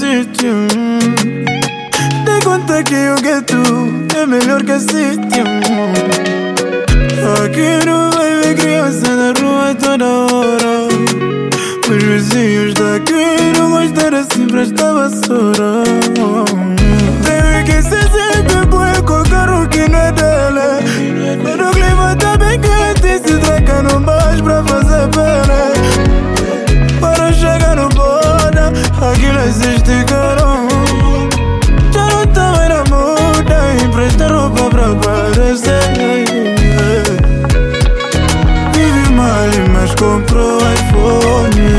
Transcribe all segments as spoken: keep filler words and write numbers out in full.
sítio. Dei conta que o gueto é melhor que a sítio. Aqui não vai ver criança na rua toda hora. Os vizinhos daqui não gostaram assim pra esta vassoura. Tem que ser sempre bom com o carro que não é dela. Quando o clima tá bem quente, se tranca no baixo pra fazer pele. Para chegar no boda, aquilo existe carão. Já não tá mais na moda, empresta roupa pra parecer. Vive mal, mas comprou iPhone.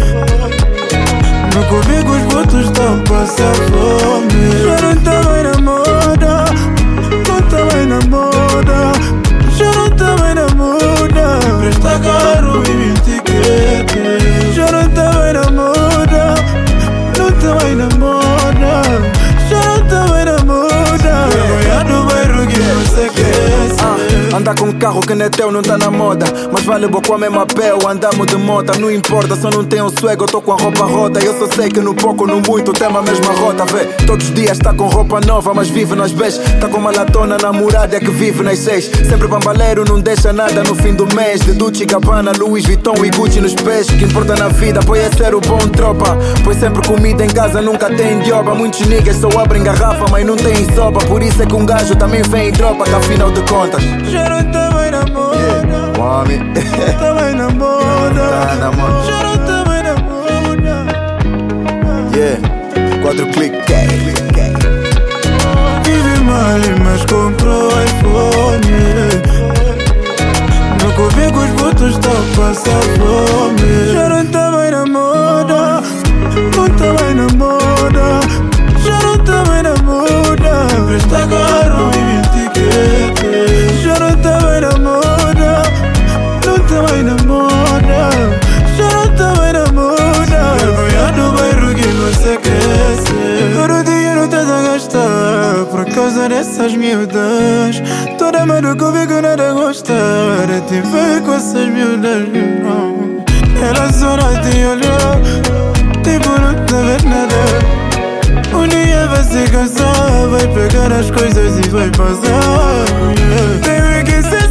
No comigo os votos estão passando fome. Já não tá mais na moda, não tá mais na moda. Já não tá mais na moda, presta caro e me etiquete. Já não tá mais na moda, não tá mais na moda. Já não tá mais na moda, vergonha do bairro que não se aquece. ah, Andar com um carro que não é teu não tá na moda. Mas vale boa mesmo a pé ou andamos de moto. Não importa, só não tenho swag, eu tô com a roupa rota. Eu só sei que no pouco, no muito, tem a mesma rota. Vê, todos os dias tá com roupa nova, mas vive nas beijos. Tá com uma latona namorada que vive nas seis. Sempre bambaleiro, não deixa nada no fim do mês. De Dolce e Gabbana, Louis Vuitton e Gucci nos pés. O que importa na vida, pois é ser o bom tropa. Pois sempre comida em casa, nunca tem dioba. Muitos niggas só abrem garrafa, mas não tem sopa. Por isso é que um gajo também vem em tropa, que afinal de contas já não tá mais na moda, yeah. Homem, tá mais na moda, tá na moda. já não tá mais na moda. Yeah, quatro cliques. Vive mal, mas comprou iPhone. No comigo os votos estão passando fome. Já não tá mais na moda, não tá mais na moda. Já não tá mais na moda, presta caro e me etiquete. Já não tá mais na moda, não tá mais na moda. Já não tá mais na moda, vergonha do bairro que não se aquece. Todo o dinheiro estás a gastar por causa dessas miúdas. Toda mano comigo nada gostar de te ver com essas miúdas, não. Ela só não te olhou, tipo não tá vendo nada. Um dia vai se cansar, vai pegar as coisas e vai passar, yeah. Tem que ser